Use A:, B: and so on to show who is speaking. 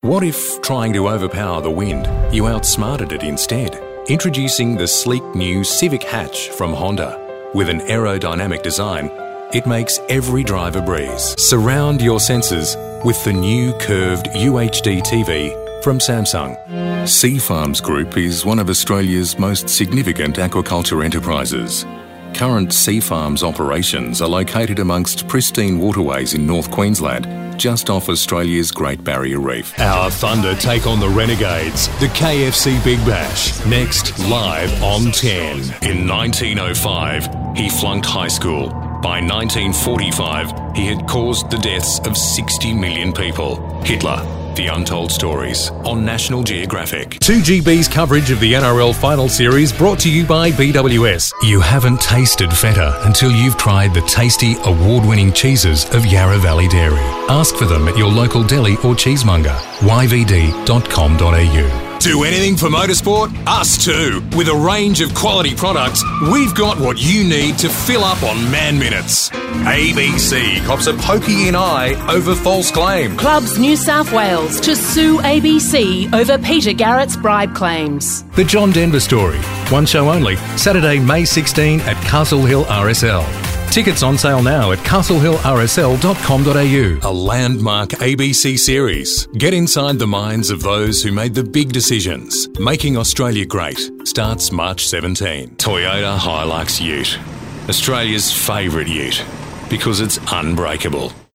A: What if, trying to overpower the wind, you outsmarted it instead? Introducing the sleek new Civic Hatch from Honda. With an aerodynamic design, it makes every drive a breeze. Surround your senses with the new curved UHD TV from Samsung. Sea Farms Group is one of Australia's most significant aquaculture enterprises. Current Sea Farms operations are located amongst pristine waterways in North Queensland, just off Australia's Great Barrier Reef. Our Thunder take on the Renegades, the KFC Big Bash, next live on 10. In 1905, he flunked high school. By 1945, he had caused the deaths of 60 million people. Hitler, The Untold Stories, on National Geographic. 2GB's coverage of the NRL Final Series brought to you by BWS. You haven't tasted feta until you've tried the tasty, award-winning cheeses of Yarra Valley Dairy. Ask for them at your local deli or cheesemonger. yvd.com.au. Do anything for motorsport? Us too. With a range of quality products, we've got what you need to fill up on Man Minutes. ABC cops a pokey in eye over false claim.
B: Clubs New South Wales to sue ABC over Peter Garrett's bribe claims.
A: The John Denver Story. One show only, Saturday, May 16 at Castle Hill RSL. Tickets on sale now at castlehillrsl.com.au. A landmark ABC series. Get inside the minds of those who made the big decisions. Making Australia Great starts March 17. Toyota Hilux Ute. Australia's favourite ute. Because it's unbreakable.